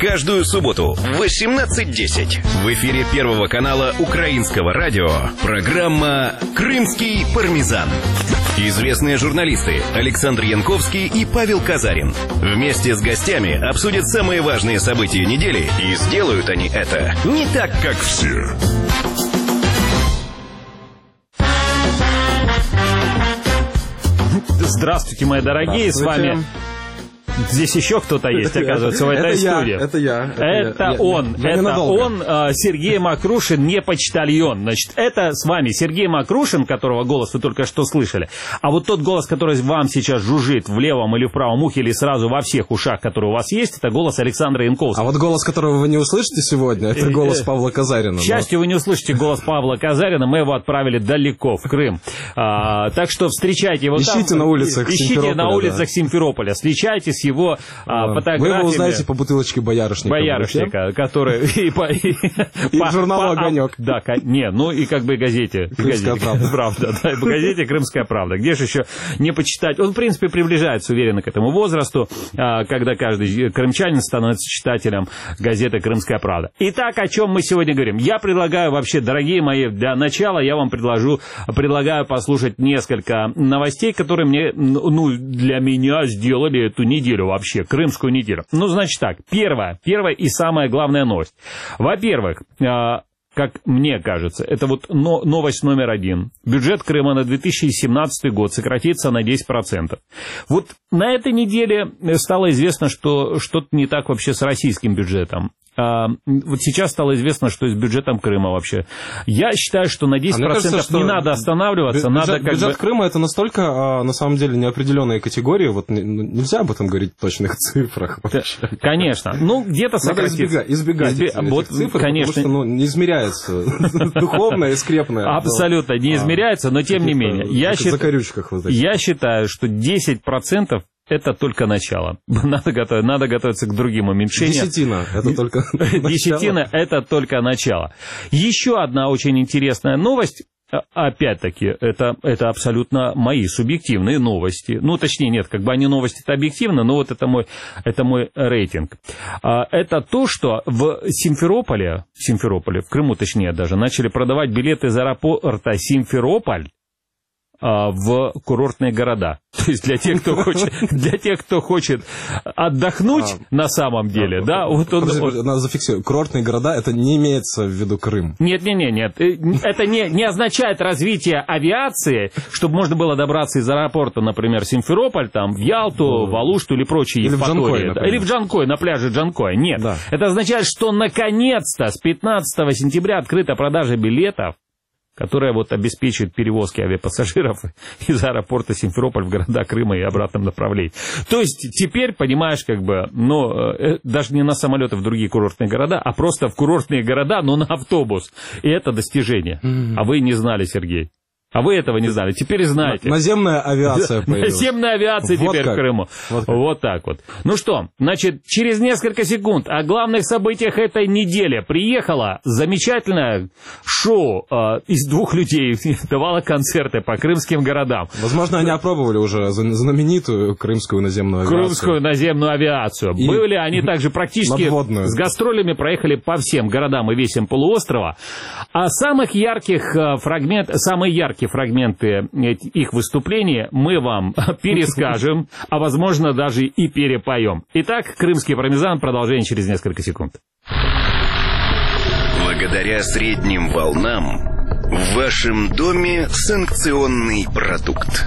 Каждую субботу в 18:10 в эфире Первого канала Украинского радио программа «Крымский пармезан». Известные журналисты Александр Янковский и Павел Казарин вместе с гостями обсудят самые важные события недели, и сделают они это не так, как все. Здравствуйте, мои дорогие, с вами... Здесь еще кто-то есть, оказывается, в этой студии. Это он, Сергей Мокрушин, не почтальон. Значит, это с вами Сергей Мокрушин, которого голос вы только что слышали. А вот тот голос, который вам сейчас жужжит в левом или в правом ухе, или сразу во всех ушах, которые у вас есть, это голос Александра Янковского. А вот голос, которого вы не услышите сегодня, это голос Павла Казарина. К счастью, вы не услышите голос Павла Казарина, мы его отправили далеко, в Крым. Так что встречайте его там. Ищите на улицах Симферополя, встречайтесь его фотографиями. Вы его узнаете по бутылочке боярышника. Который... И журналу «Огонек». Да, ну и как бы газете. «Крымская правда». Да, в газете «Крымская правда». Где же еще не почитать? Он, в принципе, приближается уверенно к этому возрасту, когда каждый крымчанин становится читателем газеты «Крымская правда». Итак, о чем мы сегодня говорим? Я предлагаю вообще, дорогие мои, для начала я вам предлагаю послушать несколько новостей, которые для меня сделали эту неделю вообще, крымскую неделю. Ну, значит так, первая и самая главная новость. Во-первых, как мне кажется, это вот новость номер один. Бюджет Крыма на 2017 год сократится на 10%. Вот на этой неделе стало известно, что что-то не так вообще с российским бюджетом. Вот сейчас стало известно, что и с бюджетом Крыма вообще. Я считаю, что на 10% кажется, не надо останавливаться. Бюджет Крыма — это настолько, на самом деле, неопределенная категория. Вот нельзя об этом говорить в точных цифрах вообще. Конечно. Ну, где-то сократится. Надо избегать этих цифр, конечно. Потому что не измеряется духовное и скрепное. Абсолютно не измеряется, но тем не менее. Я считаю, что 10% это только начало. Надо готовиться к другим уменьшениям. Десятина — это только начало. Десятина — это только начало. Еще одна очень интересная новость. Опять-таки, это абсолютно мои субъективные новости. Ну, точнее, нет, как бы они новости-то объективны, но вот это мой рейтинг. Это то, что в Симферополе, в Крыму, точнее, даже, начали продавать билеты из аэропорта Симферополь в курортные города. То есть для тех, кто хочет отдохнуть на самом деле, да, вот он... Надо зафиксировать, курортные города, это не имеется в виду Крым. Нет. Это не означает развитие авиации, чтобы можно было добраться из аэропорта, например, Симферополь, там, в Ялту, в Алушту или прочие Евпатории. Или в Джанкой, на пляже Джанкоя. Нет. Да. Это означает, что наконец-то с 15 сентября открыта продажа билетов, которая вот обеспечивает перевозки авиапассажиров из аэропорта Симферополь в города Крыма и обратном направлении. То есть теперь, понимаешь, как бы, даже не на самолеты в другие курортные города, а просто в курортные города, но на автобус. И это достижение. А вы не знали, Сергей. А вы этого не знали, теперь знаете. Наземная авиация появилась. Наземная авиация вот теперь как. В Крыму. Вот так вот. Ну что, значит, через несколько секунд о главных событиях этой недели. Приехало замечательное шоу из двух людей, давало концерты по крымским городам. Возможно, они опробовали уже знаменитую крымскую наземную авиацию. Крымскую наземную авиацию. Были они также практически с гастролями, проехали по всем городам и весям полуострова. А самые яркие фрагменты их выступления мы вам перескажем, а возможно даже и перепоем. Итак, крымский пармезан, продолжение через несколько секунд. Благодаря средним волнам в вашем доме санкционный продукт.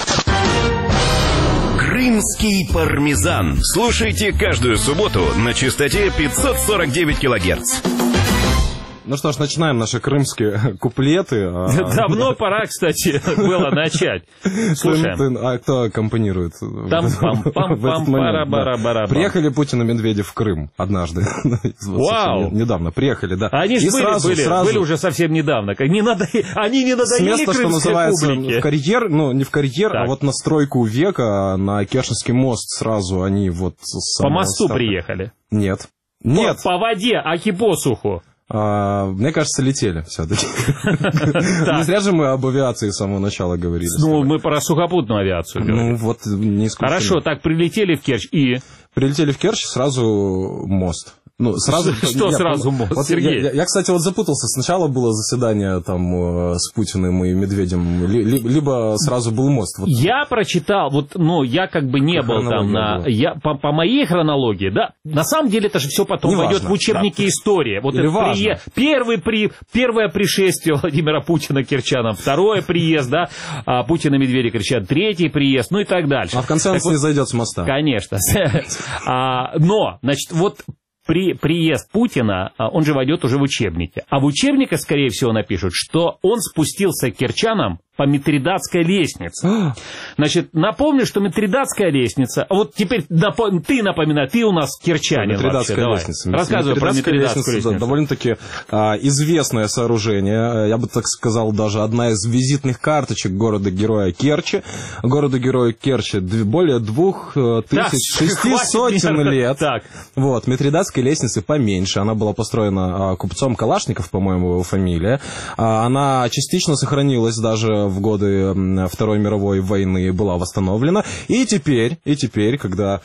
Крымский пармезан. Слушайте каждую субботу на частоте 549 килогерц. Ну что ж, начинаем наши крымские куплеты. Давно пора, кстати, было начать. Слушаем. А кто аккомпанирует? Там-пам-пам-пам-пара-бара-бара. Приехали Путин и Медведев в Крым однажды. Вау! Недавно приехали, да. Они же были уже совсем недавно. Они не надоели крымской публике. В карьер, ну не в карьер, а вот на стройку века, на Керченский мост сразу они вот... По мосту приехали? Нет. По воде, аки посуху. Мне кажется, летели все-таки. Не зря же мы об авиации с самого начала говорили. Ну, мы про сухопутную авиацию говорим. Ну, вот не исключено. Хорошо, так прилетели в Керчь и... Прилетели в Керчь, сразу мост. Ну, сразу... Что сразу мост, вот Сергей? Я, кстати, вот запутался. Сначала было заседание там с Путиным и Медведем, либо сразу был мост. Вот. Я прочитал, вот, ну, я как бы не был там на... По моей хронологии, да, на самом деле это же все потом войдет в учебники истории. Вот это первое пришествие Владимира Путина к керчанам, второе приезд, да, Путина, Медведя, керчан, третий приезд, ну и так дальше. А в конце он не зайдет с моста. Конечно. Но, значит, вот... Приезд Путина, он же войдет уже в учебники. А в учебниках, скорее всего, напишут, что он спустился к керчанам по Митридатской лестнице. Значит, напомню, что Митридатская лестница... Вот теперь ты напоминай, ты у нас керчанин вообще. Давай. Рассказывай про Митридатскую лестницу. Довольно-таки известное сооружение. Я бы так сказал, даже одна из визитных карточек города-героя Керчи. Городу-герою Керчи более 2600 лет. Так. Вот, Митридатской лестницы поменьше. Она была построена купцом Калашников, по-моему, его фамилия. Она частично сохранилась даже в годы Второй мировой войны, была восстановлена. И теперь, когда...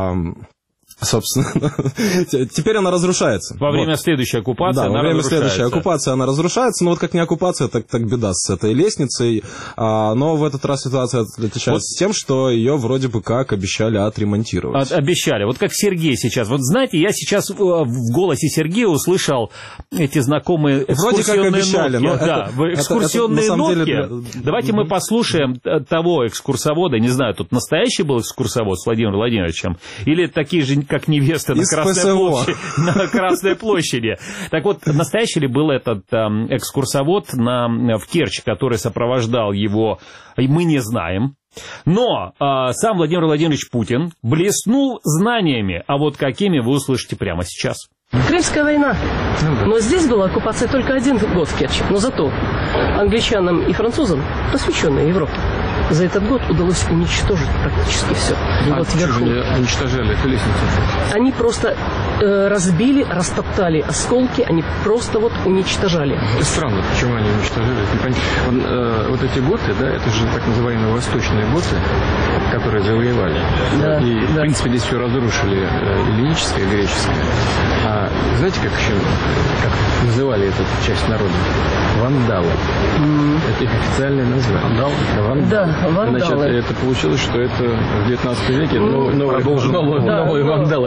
Собственно, теперь она разрушается. Во время следующей оккупации она разрушается. Следующей оккупации она разрушается. Но вот как не оккупация, так беда с этой лестницей. Но в этот раз ситуация отличается тем, что ее вроде бы как обещали отремонтировать. Обещали. Вот как Сергей сейчас. Вот знаете, я сейчас в голосе Сергея услышал эти знакомые экскурсионные вроде как обещали, нотки. Да, экскурсионные нотки. Давайте мы послушаем того экскурсовода. Не знаю, тут настоящий был экскурсовод с Владимиром Владимировичем? Или такие же, как невеста на Красной площади. Так вот, настоящий ли был этот экскурсовод в Керчь, который сопровождал его, мы не знаем. Но сам Владимир Владимирович Путин блеснул знаниями, а вот какими вы услышите прямо сейчас. Крымская война. Но здесь была оккупация только 1 год в Керчи. Но зато англичанам и французам, посвященной Европе, за этот год удалось уничтожить практически все. Вот вверху уничтожали эту лестницу? Они просто разбили, растоптали осколки, они просто вот уничтожали. Это странно, почему они уничтожили. Вот эти готы, да, это же так называемые восточные готы, которые завоевали. Да, и, в принципе, здесь все разрушили, эллиническое, греческое. А знаете, как еще называли эту часть народа? Вандалы. Это их официальное название. Вандалы? Да, вандалы. Значит, это получилось, что это в 19 веке новые вандалы.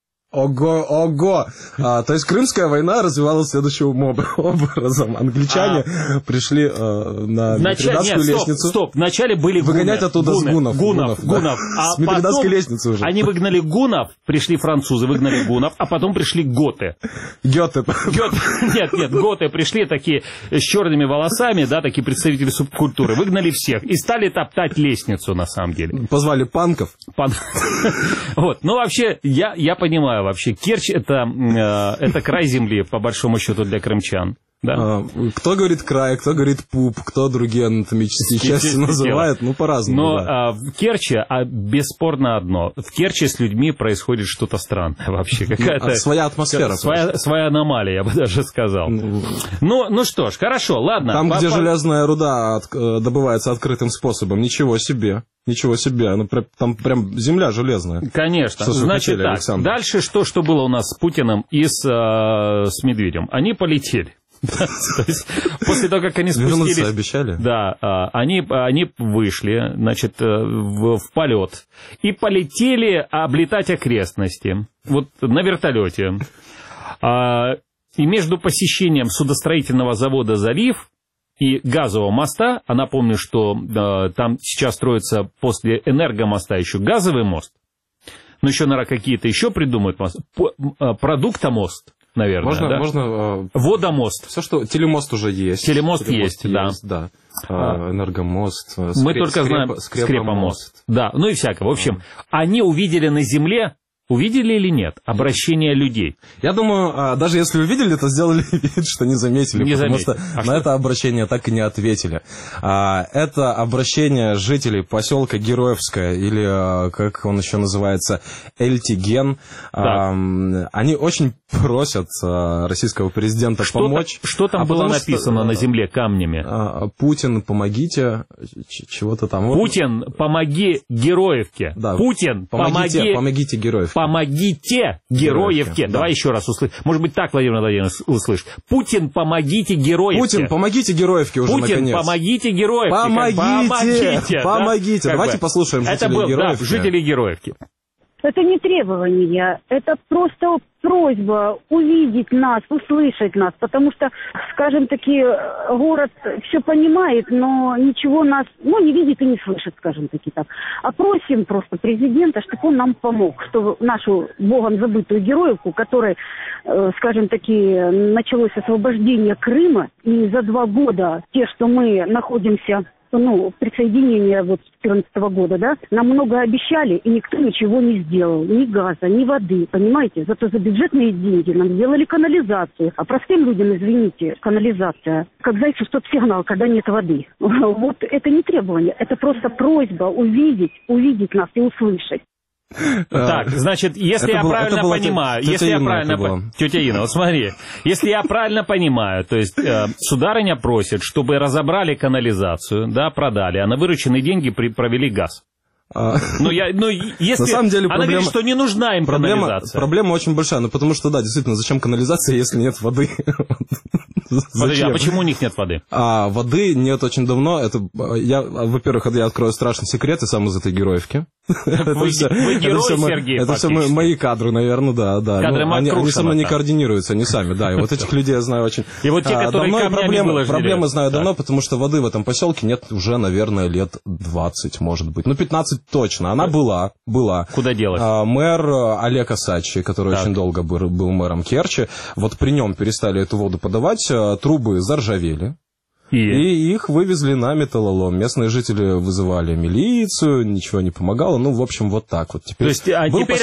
Ого! То есть Крымская война развивалась следующим образом. Англичане пришли на Митридатскую лестницу. Стоп, вначале были выгонять оттуда гунов. А с Митридатской лестницы уже. Они выгнали гунов, пришли французы, выгнали гунов, а потом пришли готы. Гёте. Нет, готы пришли такие с черными волосами, да, такие представители субкультуры. Выгнали всех и стали топтать лестницу, на самом деле. Позвали панков. Вот, ну вообще, я понимаю, вообще, Керчь это край земли, по большому счету, для крымчан. Да. Кто говорит край, кто говорит пуп, кто другие анатомические части называет, по-разному. Но да. В Керчи бесспорно одно. В Керчи с людьми происходит что-то странное вообще. Какая-то своя атмосфера. Своя аномалия, я бы даже сказал. Ну что ж, хорошо, ладно. Там, где железная руда добывается открытым способом, ничего себе. Там прям земля железная. Конечно. Значит так, Александр. Дальше что было у нас с Путиным и с Медведем? Они полетели. То есть, после того, как они спустились... Вернуться обещали? Да, они вышли, значит, в полет и полетели облетать окрестности. Вот на вертолете. И между посещением судостроительного завода «Залив» и газового моста, а напомню, что там сейчас строится после энергомоста еще газовый мост, но еще, наверное, какие-то еще придумают мост, продуктомост. Наверное, можно водомост. Все, что... Телемост уже есть. Телемост есть, да. Энергомост. Мы только знаем скрепомост. Да, ну и всякое. В общем, они увидели на Земле, увидели или нет, обращение людей? Я думаю, даже если увидели, то сделали вид, что не заметили, потому что на это обращение так и не ответили. Это обращение жителей поселка Героевское, или, как он еще называется, Эльтиген. Они очень просят российского президента помочь. Что там было написано на земле камнями? Путин, помогите, чего-то там. Путин, помоги Героевке. Да. Путин, помогите Героевке. помогите Героевке. Давай еще раз услышь. Может быть, так, Владимир Владимирович, услышь. Путин, помогите Героевке. Путин, помогите Героевке уже, Путин, наконец. помогите Героевке. Помогите. Давайте послушаем жителей Героевки. Да, жители Героевки. Это не требование, это просто просьба увидеть нас, услышать нас, потому что, скажем таки, город все понимает, но ничего нас, не видит и не слышит, скажем таки так. А просим просто президента, чтобы он нам помог, что нашу богом забытую Героевку, которой, скажем таки, началось освобождение Крыма, и за 2 года те, что мы находимся... присоединение с 2014 года, да, нам много обещали, и никто ничего не сделал. Ни газа, ни воды, понимаете? Зато за бюджетные деньги нам сделали канализацию. А простым людям, извините, канализация, как зайцу стоп-сигнал, когда нет воды. Вот это не требование, это просто просьба увидеть нас и услышать. Так, значит, если я правильно понимаю, тетя Инна, вот смотри, если я правильно понимаю, то есть сударыня просит, чтобы разобрали канализацию, да, продали, а на вырученные деньги провели газ. Если на самом деле она говорит, что не нужна им канализация. Проблема очень большая, потому что, да, действительно, зачем канализация, если нет воды? Подожди, а почему у них нет воды? Воды нет очень давно. Во-первых, я открою страшный секрет, и сам из этой Героевки. Вы герой, Сергей, это все мои кадры, наверное, да. Кадры они со мной не координируются, они сами, да. И вот этих людей я знаю очень... И вот те, которые камнями выложили. Проблемы знаю давно, потому что воды в этом поселке нет уже, наверное, лет 20, может быть. 15 точно. Она была. Куда делась? Мэр Олег Осадчий, который очень долго был мэром Керчи, вот при нем перестали эту воду подавать, трубы заржавели. И их вывезли на металлолом. Местные жители вызывали милицию, ничего не помогало. В общем, вот так вот. То есть,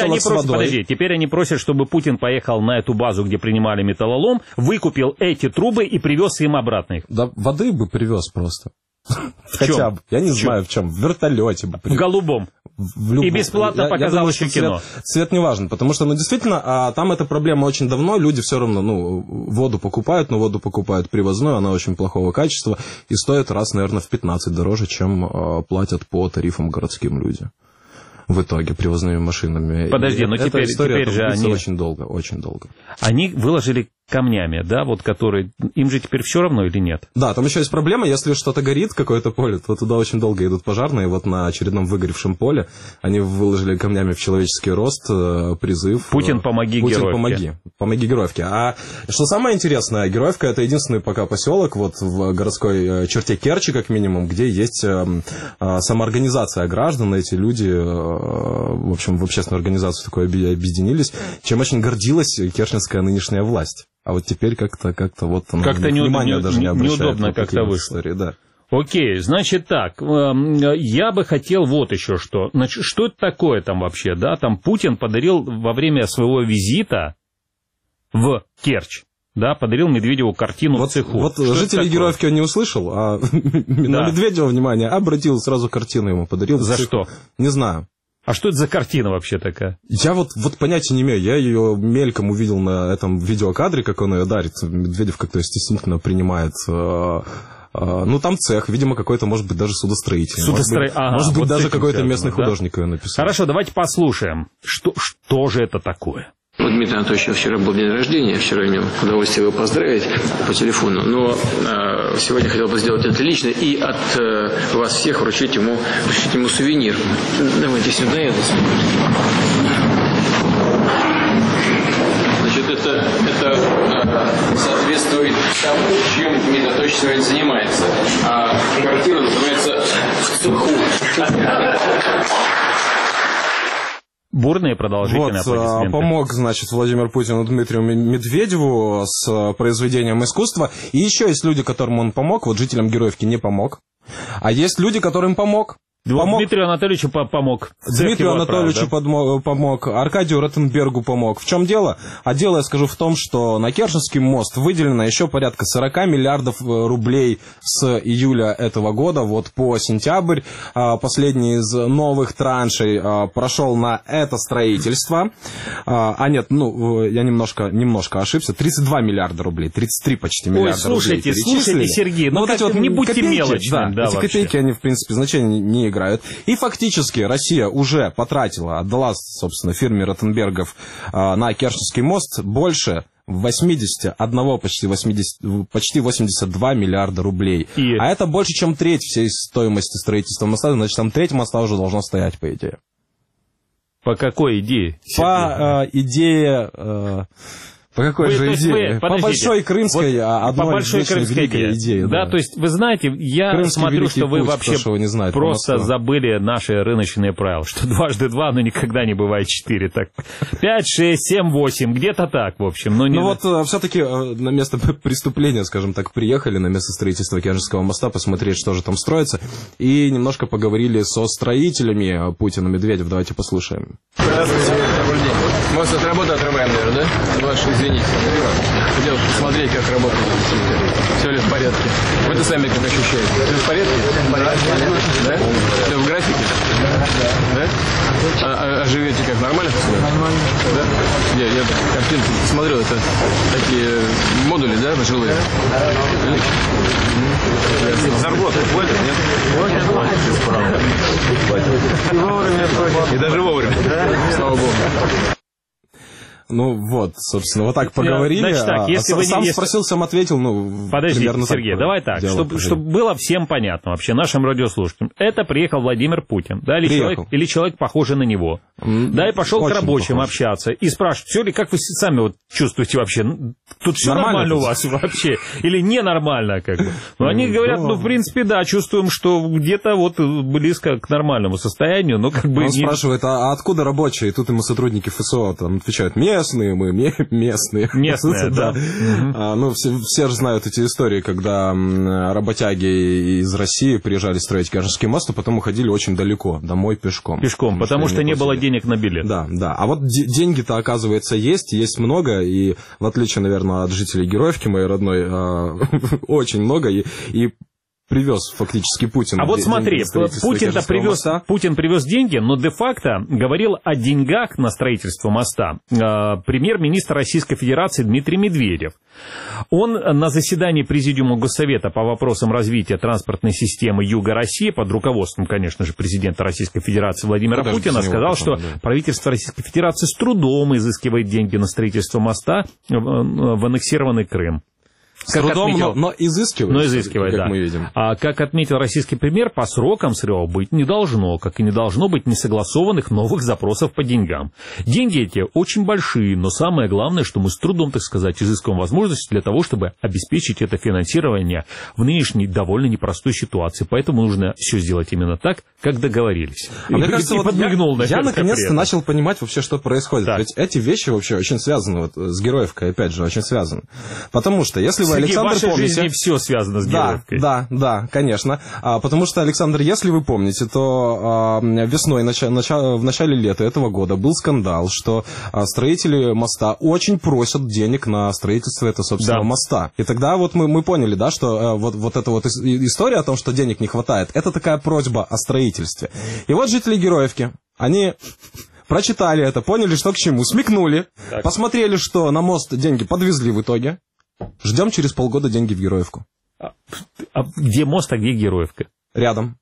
теперь они просят, чтобы Путин поехал на эту базу, где принимали металлолом, выкупил эти трубы и привез им обратно их. Да, воды бы привез просто. Хотя бы. Я не знаю в чем. В вертолете. В голубом. И бесплатно показал еще кино. Цвет не важен, потому что, действительно, там эта проблема очень давно. Люди все равно, воду покупают, но воду покупают привозную, она очень плохого качества и стоит раз, наверное, в 15 дороже, чем платят по тарифам городским люди. В итоге привозными машинами. Подожди, но теперь же они... Очень долго. Они выложили камнями, да, которые... Им же теперь все равно или нет? Да, там еще есть проблема, если что-то горит, какое-то поле, то туда очень долго идут пожарные. Вот на очередном выгоревшем поле они выложили камнями в человеческий рост призыв... Путин, помоги Героевке. Помоги Героевке. А что самое интересное, Героевка — это единственный пока поселок в городской черте Керчи, как минимум, где есть самоорганизация граждан. Эти люди, в общем, в общественную организацию такой объединились, чем очень гордилась керченская нынешняя власть. А вот теперь как-то внимания даже не обращают. Неудобно как-то вышло. Да. Окей, значит так, я бы хотел вот еще что. Значит, что это такое там вообще, да? Там Путин подарил во время своего визита в Керчь, да, подарил Медведеву картину в цеху. Вот жители Героевки он не услышал, а на Медведева, внимание, обратил, сразу картину ему подарил. За что? Не знаю. А что это за картина вообще такая? Я вот понятия не имею. Я ее мельком увидел на этом видеокадре, как он ее дарит. Медведев как-то стеснительно принимает. Там цех, видимо, какой-то, может быть, даже судостроитель. Может быть, даже какой-то местный художник ее написал. Хорошо, давайте послушаем, что же это такое. У Дмитрия Анатольевича вчера был день рождения, вчера имел удовольствие его поздравить по телефону, но сегодня хотел бы сделать это лично и от вас всех вручить ему сувенир. Давайте сюда это. Значит, это соответствует тому, чем Дмитрий Анатольевич сегодня занимается. А квартира называется «В цеху». Бурные продолжительные аплодисменты. Помог, значит, Владимир Путин Дмитрию Медведеву с произведением искусства. И еще есть люди, которым он помог. Вот жителям Героевки не помог. А есть люди, которым помог. Дмитрию Анатольевичу помог. Дмитрию Анатольевичу помог, Аркадию Ротенбергу помог. В чем дело? А дело, я скажу, в том, что на Керченский мост выделено еще порядка 40 миллиардов рублей с июля этого года. Вот по сентябрь последний из новых траншей прошел на это строительство. Я немножко ошибся. 32 миллиарда рублей, 33 почти миллиарда рублей. Слушайте, Сергей, не будьте мелочным. Да, эти копейки, они, в принципе, значения не играют. И фактически Россия уже отдала, собственно, фирме Ротенбергов на Керченский мост больше 81, почти 82 миллиарда рублей. А это больше, чем треть всей стоимости строительства моста. Значит, там треть моста уже должно стоять, по идее. По какой идее? По идее... По какой же идее? По большой крымской, идее. Да, то есть, вы знаете, я Крымский смотрю, что вы путь, вообще знает, просто забыли наши рыночные правила, что 2 × 2, но никогда не бывает 4. Так, 5, 6, 7, 8, где-то так, в общем. Все-таки на место преступления, скажем так, приехали, на место строительства Керченского моста, посмотреть, что же там строится, и немножко поговорили со строителями Путина, Медведев. Давайте послушаем. Здравствуйте, добрый день. Мост от работы отрываем, наверное, да? Извините. Хотел посмотреть, как работает. Все ли в порядке? Вы-то сами как ощущаете? Все в порядке? Да? Все в графике? Да? А живете как? Нормально? Нормально. Да? Я картинку посмотрел, это такие модули, да, жилые? Зарплату платят, нет? И вовремя платят. И даже вовремя. Да? Слава Богу. Ну вот, собственно, вот так поговорили. Значит так, если вы сам спросил, сам ответил, Подождите, примерно Сергей, так. Давай так, чтобы было всем понятно вообще, нашим радиослушателям. Это приехал Владимир Путин, да, или человек похожий на него. Да, и пошел к рабочим общаться. И спрашивает, все ли, как вы сами вот чувствуете вообще? Тут все нормально у вас вообще? Или ненормально, как бы? Ну, они говорят, в принципе, да, чувствуем, что где-то вот близко к нормальному состоянию, но как бы... Он спрашивает, а откуда рабочие? И тут ему сотрудники ФСО там отвечают, местные мы, местные. Местные, да. Все же знают эти истории, когда работяги из России приезжали строить Керченский мост, а потом уходили очень далеко, домой пешком. Потому что не было денег на билет. Да. А вот деньги-то, оказывается, есть много, и в отличие, наверное, от жителей Героевки, моей родной, очень много, и привез фактически Путин. А вот смотри, Путин привез деньги, но де-факто говорил о деньгах на строительство моста премьер-министр Российской Федерации Дмитрий Медведев. Он на заседании Президиума Госсовета по вопросам развития транспортной системы Юга России под руководством, конечно же, президента Российской Федерации Владимира Путина сказал, что правительство Российской Федерации с трудом изыскивает деньги на строительство моста в аннексированный Крым. С трудом, но изыскивает, как мы видим. А как отметил российский премьер, по срокам срёва быть не должно, как и не должно быть несогласованных новых запросов по деньгам. Деньги эти очень большие, но самое главное, что мы с трудом, так сказать, изыскиваем возможности для того, чтобы обеспечить это финансирование в нынешней довольно непростой ситуации. Поэтому нужно все сделать именно так, как договорились. Мне кажется, я наконец-то начал понимать вообще, что происходит. Так. Ведь эти вещи вообще очень связаны, вот с Героевкой, опять же, очень связаны. Потому что, если вы, Александр, в вашей жизни все связано с Героевкой. Да, конечно. Потому что, Александр, если вы помните, то весной, в начале лета этого года был скандал, что строители моста очень просят денег на строительство этого собственного моста. И тогда вот мы поняли, да, что вот эта вот история о том, что денег не хватает, это такая просьба о строительстве. И вот жители Героевки, они... прочитали это, поняли, что к чему, смекнули, посмотрели, что на мост деньги подвезли в итоге. Ждем через полгода деньги в Героевку. А где мост, а где Героевка? Рядом.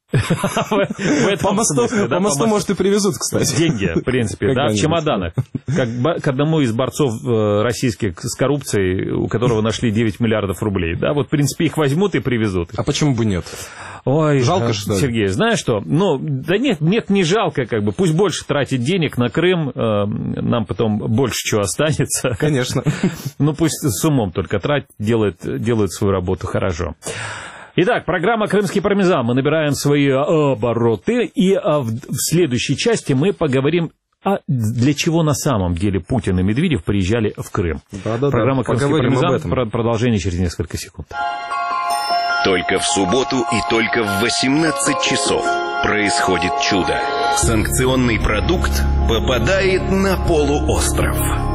По мосту, может, и привезут, кстати. Деньги, в принципе, да, в чемоданах. Как к одному из борцов российских с коррупцией, у которого нашли 9 миллиардов рублей. Да, вот, в принципе, их возьмут и привезут. А почему бы нет? Ой, жалко, что ли? Сергей, знаешь что? Нет, не жалко, как бы. Пусть больше тратит денег на Крым, нам потом больше чего останется. Конечно. Пусть с умом только тратит, делает свою работу хорошо. Итак, программа «Крымский пармезан». Мы набираем свои обороты, и в следующей части мы поговорим, для чего на самом деле Путин и Медведев приезжали в Крым. Программа «Крымский пармезан». Продолжение через несколько секунд. Только в субботу и только в 18 часов происходит чудо. Санкционный продукт попадает на полуостров.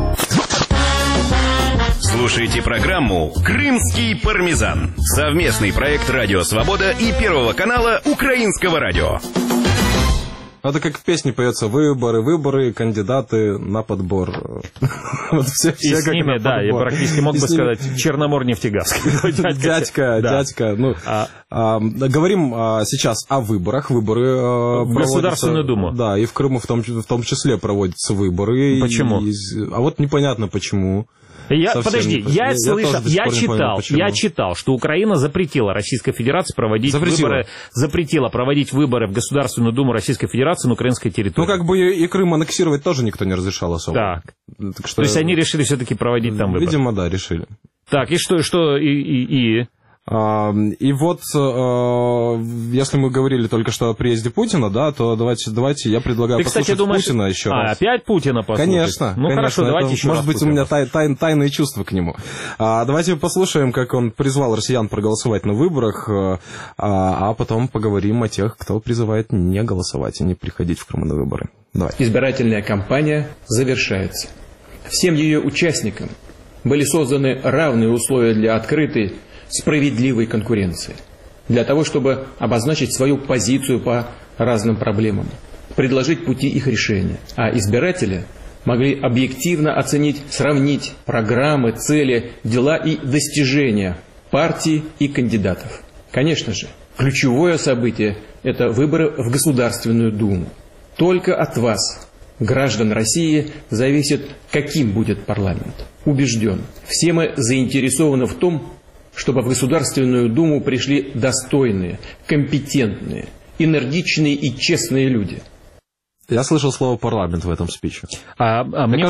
Слушайте программу «Крымский пармезан». Совместный проект «Радио Свобода» и Первого канала Украинского радио. Это как в песне поется: выборы, кандидаты на подбор. Вот все и с ними, да, я практически мог бы сказать Черноморнефтегаз. Дядька. Ну, говорим сейчас о выборах. Выборы в Государственную Думу. Да, и в Крыму в том числе проводятся выборы. Почему? А вот непонятно почему. Я читал, что Украина запретила Российской Федерации проводить выборы в Государственную Думу Российской Федерации на украинской территории. Ну, как бы и Крым аннексировать тоже никто не разрешал особо. Так что... То есть они решили все-таки проводить там выборы? Видимо, да, решили. Так, и что, И вот, если мы говорили только что о приезде Путина, да, то давайте я предлагаю послушать Путина еще раз. Опять Путина послушать? Конечно. Ну, хорошо, давайте еще раз. Может быть, у меня тайные чувства к нему. Давайте послушаем, как он призвал россиян проголосовать на выборах, а потом поговорим о тех, кто призывает не голосовать и не приходить в Крым на выборы. Давай. Избирательная кампания завершается. Всем ее участникам были созданы равные условия для открытой, справедливой конкуренции, для того, чтобы обозначить свою позицию по разным проблемам, предложить пути их решения, а избиратели могли объективно оценить, сравнить программы, цели, дела и достижения партий и кандидатов. Конечно же, ключевое событие – это выборы в Государственную Думу. Только от вас, граждан России, зависит, каким будет парламент. Убежден, все мы заинтересованы в том, чтобы в Государственную Думу пришли достойные, компетентные, энергичные и честные люди. Я слышал слово «парламент» в этом спиче. Мне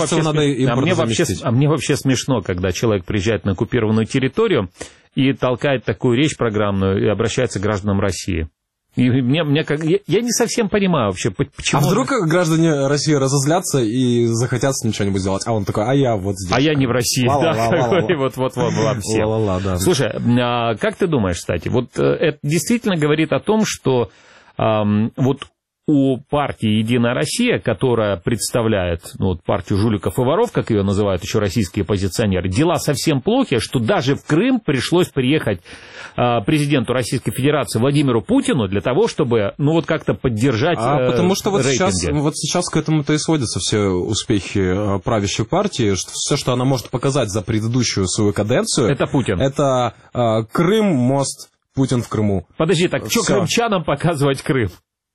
вообще смешно, когда человек приезжает на оккупированную территорию и толкает такую речь программную и обращается к гражданам России. И я не совсем понимаю вообще, почему... А вдруг граждане России разозлятся и захотят с ним что-нибудь сделать? А он такой: а я вот здесь. А я не в России, вот вам всем. Слушай, как ты думаешь, кстати, вот это действительно говорит о том, что вот у партии «Единая Россия», которая представляет партию жуликов и воров, как ее называют еще российские оппозиционеры, дела совсем плохи, что даже в Крым пришлось приехать президенту Российской Федерации Владимиру Путину для того, чтобы как-то поддержать потому что рейтинги. Вот сейчас к этому-то и сводятся все успехи правящей партии, что все, что она может показать за предыдущую свою каденцию... Это Путин. Это Крым, мост, Путин в Крыму. Подожди, так что крымчанам показывать Крым?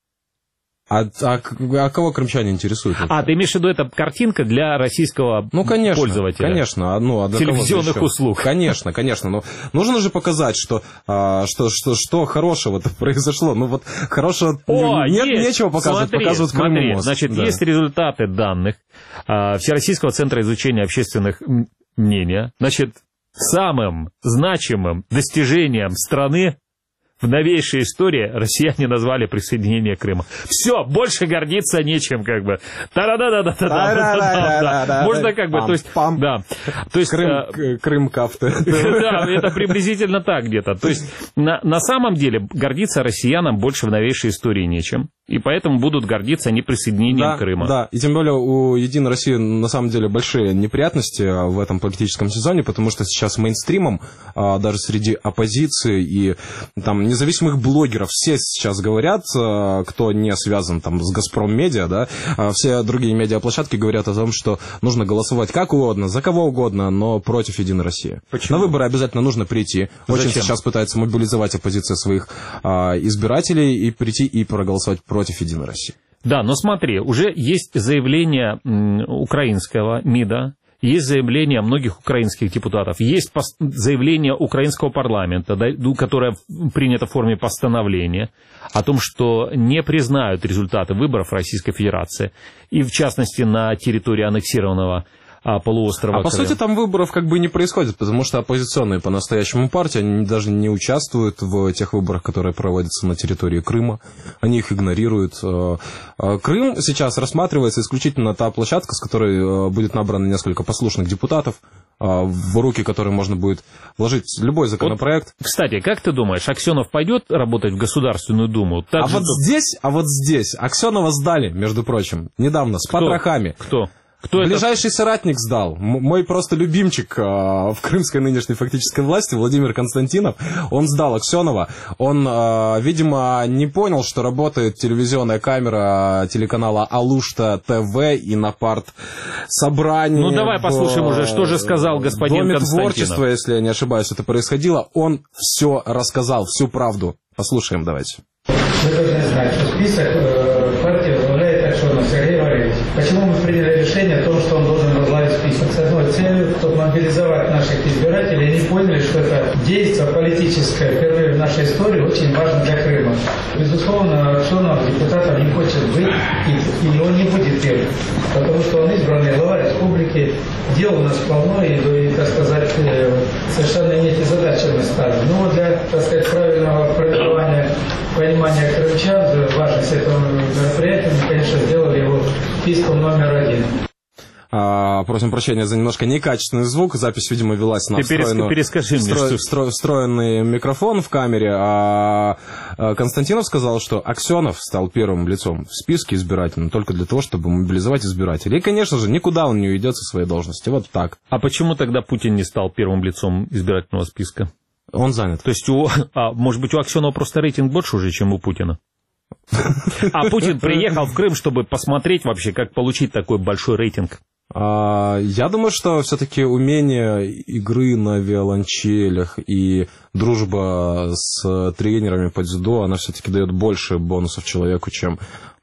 А кого крымчане интересуют? Ты имеешь в виду, это картинка для российского пользователя? Конечно. Телевизионных услуг. Конечно. Но нужно же показать, что хорошего-то произошло. Хорошего нечего показывать, показывают Крым. Значит, есть результаты данных Всероссийского центра изучения общественных мнений. Значит, самым значимым достижением страны в новейшей истории россияне назвали присоединение Крыма. Все, больше гордиться нечем, как бы. Можно как бы, то есть, да. То есть Крым кафты. Да, это приблизительно так где-то. То есть, на самом деле, гордиться россиянам больше в новейшей истории нечем. И поэтому будут гордиться неприсоединением Крыма. Да, и тем более у «Единой России» на самом деле большие неприятности в этом политическом сезоне, потому что сейчас мейнстримом, даже среди оппозиции и там независимых блогеров, все сейчас говорят, кто не связан там с «Газпром Медиа», да, все другие медиаплощадки говорят о том, что нужно голосовать как угодно, за кого угодно, но против «Единой России». Почему? На выборы обязательно нужно прийти. Очень сейчас пытается мобилизовать оппозиция своих избирателей и прийти и проголосовать против «Единой России». Да, но смотри, уже есть заявление украинского МИДа, есть заявление многих украинских депутатов, есть заявление украинского парламента, которое принято в форме постановления, о том, что не признают результаты выборов Российской Федерации, и в частности на территории аннексированного полуострова. По сути, там выборов как бы не происходит, потому что оппозиционные по-настоящему партии, они даже не участвуют в тех выборах, которые проводятся на территории Крыма, они их игнорируют. Крым сейчас рассматривается исключительно та площадка, с которой будет набрано несколько послушных депутатов, в руки которым можно будет вложить любой законопроект. Вот, кстати, как ты думаешь, Аксенов пойдет работать в Государственную Думу? Вот здесь Аксенова сдали, между прочим, недавно, с потрохами. Кто? Кто Ближайший соратник сдал. Мой просто любимчик в крымской нынешней фактической власти, Владимир Константинов, он сдал Аксенова. Он, видимо, не понял, что работает телевизионная камера телеканала Алушта ТВ и на партсобрании. Ну, давай послушаем уже, что же сказал господин Доме Константинов. творчества, если я не ошибаюсь, это происходило. Он все рассказал, всю правду. Послушаем, давайте. Вы должны знать, что список партии возглавляет Аксенов Сергей Валерьевич. Почему мы приняли решение о том, что он должен возглавить список? С одной целью, чтобы мобилизовать наших избирателей, они поняли, что это действие политическое, впервые в нашей истории, очень важно для Крыма. Безусловно, Аксенов депутатом не хочет быть, и он не будет им, потому что он избранный глава республики, дел у нас полно, и, так сказать, совершенно не эти задачи мы ставим. Но вот для, так сказать, правильного понимания крымчан, важность этого мероприятия, мы, конечно, сделали его списком номер 1. Просим прощения за немножко некачественный звук. Запись, видимо, велась на встроенный микрофон в камере. Константинов сказал, что Аксенов стал первым лицом в списке избирательном только для того, чтобы мобилизовать избирателей. И, конечно же, никуда он не уйдет со своей должности. Вот так. А почему тогда Путин не стал первым лицом избирательного списка? Он занят. То есть, может быть, у Аксенова просто рейтинг больше уже, чем у Путина? А Путин приехал в Крым, чтобы посмотреть вообще, как получить такой большой рейтинг. Я думаю, что все-таки умение игры на виолончелях и дружба с тренерами по дзюдо, она все-таки дает больше бонусов человеку, чем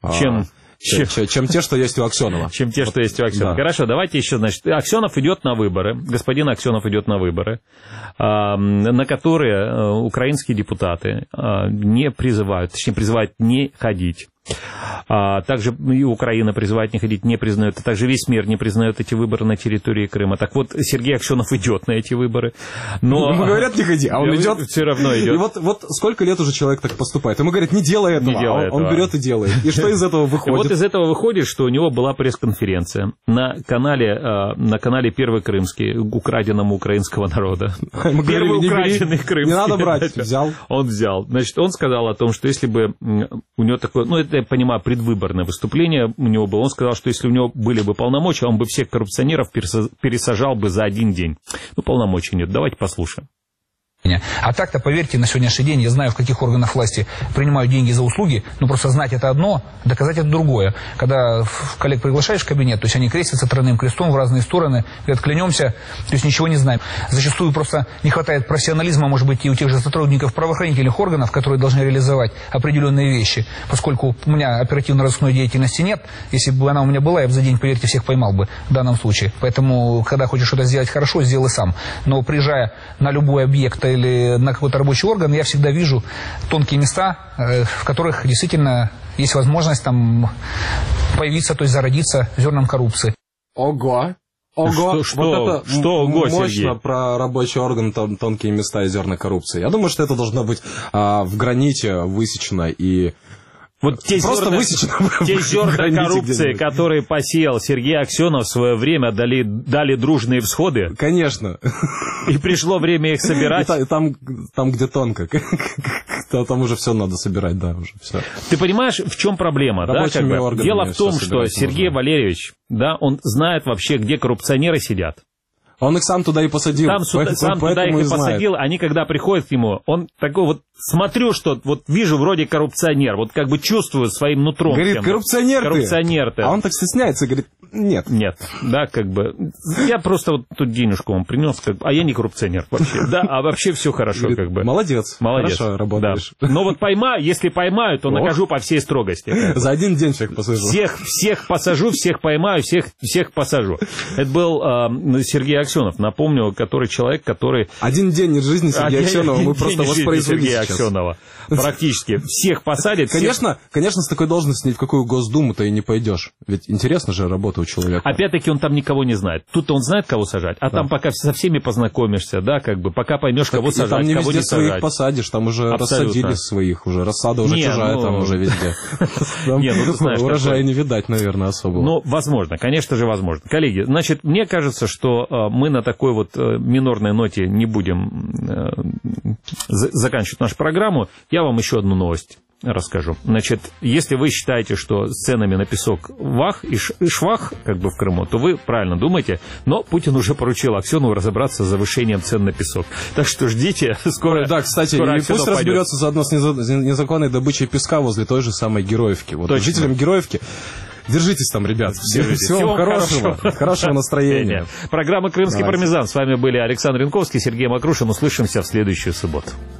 те, что есть у Аксенова. Чем те, что есть у Аксенова. Да. Хорошо, давайте еще, значит, Аксенов идет на выборы, господин Аксенов идет на выборы, на которые украинские депутаты не призывают, точнее, призывают не ходить. Также и Украина призывает не ходить, не признает, а также весь мир не признает эти выборы на территории Крыма. Так вот, Сергей Аксенов идет на эти выборы. Но... Ему говорят, не ходи, а он идет. Все равно идет. И вот сколько лет уже человек так поступает. Ему говорят, не делай этого, он берет и делает. И что из этого выходит? И вот из этого выходит, что у него была пресс-конференция на канале «Первый Крымский», украденному украинского народа. Первый украденный крымский. Не надо брать, взял. Он взял. Значит, он сказал о том, что если бы у него такое, ну, это я понимаю, предвыборное выступление у него было. Он сказал, что если у него были бы полномочия, он бы всех коррупционеров пересажал бы за один день. Ну, полномочий нет. Давайте послушаем. А так-то, поверьте, на сегодняшний день я знаю, в каких органах власти принимают деньги за услуги, но просто знать это одно, доказать это другое. Когда коллег приглашаешь в кабинет, то есть они крестятся тройным крестом в разные стороны, говорят, клянемся, то есть ничего не знаем. Зачастую просто не хватает профессионализма, может быть, и у тех же сотрудников правоохранительных органов, которые должны реализовать определенные вещи, поскольку у меня оперативно-розыскной деятельности нет. Если бы она у меня была, я бы за день, поверьте, всех поймал бы в данном случае. Поэтому, когда хочешь что-то сделать хорошо, сделай сам. Но приезжая на любой объект или на какой-то рабочий орган, я всегда вижу тонкие места, в которых действительно есть возможность там появиться, то есть зародиться зерном коррупции. Ого! Ого! Что ого, мощно, Сергей? Про рабочий орган, тонкие места и зерна коррупции. Я думаю, что это должно быть в граните высечено и... Вот те зерна коррупции, которые посеял Сергей Аксенов в свое время, дали дружные всходы. Конечно. И пришло время их собирать. И там, где тонко, там уже все надо собирать, да, уже все. Ты понимаешь, в чем проблема? Да, как бы? Дело в том, что Сергей Валерьевич, да, он знает вообще, где коррупционеры сидят. Он их сам туда и посадил. Сам туда их и посадил. Они, когда приходят к нему, он такой вот, смотрю, что вот вижу вроде коррупционер, вот как бы чувствую своим нутром. Говорит, коррупционер ты. А он так стесняется, говорит, нет. Нет, да, как бы, я просто вот тут денежку вам принес, а я не коррупционер вообще. Да, а вообще все хорошо, говорит, как бы. Молодец. Хорошо работаешь. Да. Но вот если поймаю, то накажу по всей строгости. За один день всех посажу. Всех посажу, всех поймаю, всех посажу. Это был Сергей Аксенов, напомню, человек, который... Один день из жизни Сергея Аксенова мы просто воспроизвели Сергея Аксенова. Практически. Всех посадят. Конечно, с такой должностью ни в какую Госдуму ты и не пойдешь. Ведь интересна же работа у человека. Опять-таки он там никого не знает. Тут-то он знает, кого сажать, а там пока со всеми познакомишься, да, как бы, пока поймешь, кого сажать, кого не сажать. Там не везде своих посадишь, там уже рассадили своих, уже рассада уже чужая там уже везде. Урожая не видать, наверное, особо. Ну, возможно, конечно же, возможно. Коллеги, значит, мне кажется, что мы на такой вот минорной ноте не будем заканчивать нашу программу. Я вам еще одну новость расскажу. Значит, если вы считаете, что с ценами на песок вах и швах, как бы в Крыму, то вы правильно думаете, но Путин уже поручил Аксенову разобраться с завышением цен на песок. Так что ждите, скоро. Да, кстати, и пусть разберется заодно с незаконной добычей песка возле той же самой Героевки. Вот жителям Героевки. Держитесь там, ребят. Всего вам хорошего настроения. Программа «Крымский пармезан». С вами были Александр Янковский, Сергей Макрушин. Услышимся в следующую субботу.